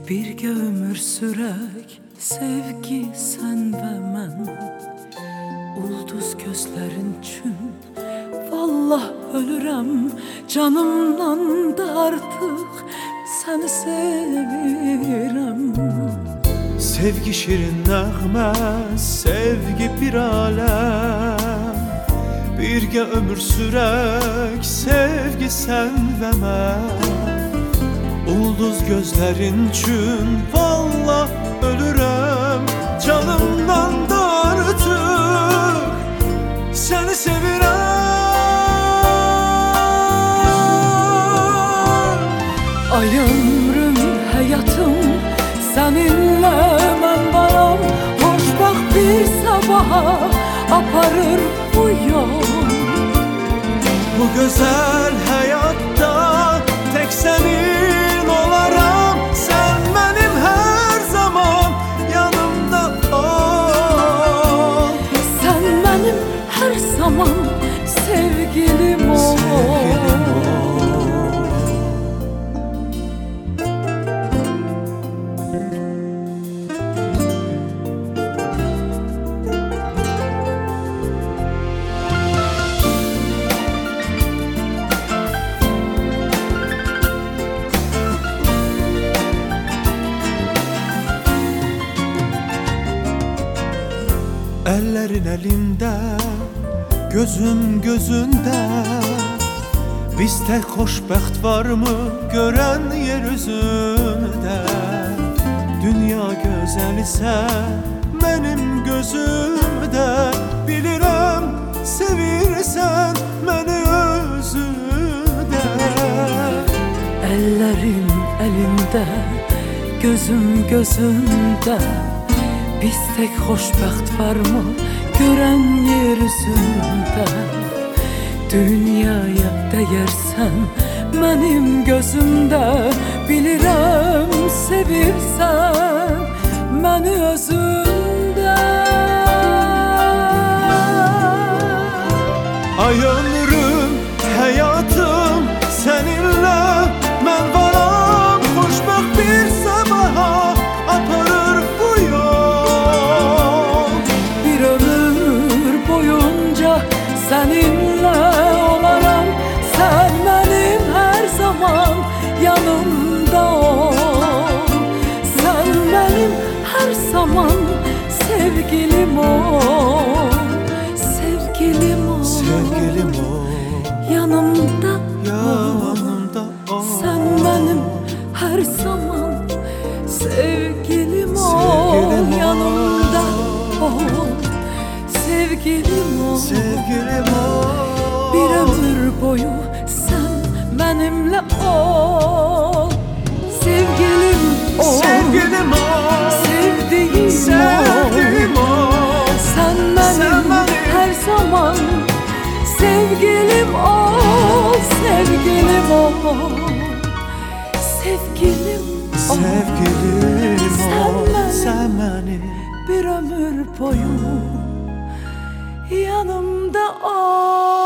Birgə ömür sürək, sevgi sən və mən. Ulduz gözlərin üçün vallah ölürəm, canımdan da artıq səni sevirəm. Sevgi şirin nəğmə, sevgi bir aləm. Birgə ömür sürək, sevgi sən və mən. Ulduz gözlərin üçün vallah ölürəm, canımdan da artıq səni sevirəm. Ay ömrüm, həyatım, səninlə mən varam. Xoşbaxt bir sabaha aparır bu yol. Bu gözəl həyatda tək sənin olaram. Sən mənim hər zaman yanımda ol. Sən mənim hər zaman sevgilim ol. Əllərin əlimdə, gözüm gözündə. Biz tək xoşbəxt varmı görən yer üzündə? Dünya gözəl isə mənim gözümdə. Bilirəm sevirsən məni özündə. Əllərim əlimdə, gözüm gözündə. Biz tək xoşbəxt varmı görən yer üzündə? Dünyaya dəyərsən mənim gözümdə. Bilirəm sevirsən məni özündə. Ay ömrüm, həyatım, səninlə mən varam. Xoşbəxt bir sabaha aparır bu yol. Bir ömür boyunca səninlə olaram. Sən mənim hər zaman yanımda ol. Sən mənim hər zaman sevgilim ol. Sevgilim ol, sevgilim ol, yanımda yanımda ol. Sən mənim hər zaman sevgilim ol, Sevgilim ol. yanımda ol. Sevgilim ol, Sevgilim ol. bir ömür boyu sən mənimlə ol. Sevgilim ol, Sevgilim ol, sevdiğim sevdiğim ol. ol. Sen benim her zaman sevgilim ol, sevgilim ol. Sevgilim ol, Sevgilim ol, sen benim bir ömür boyu yanımda ol.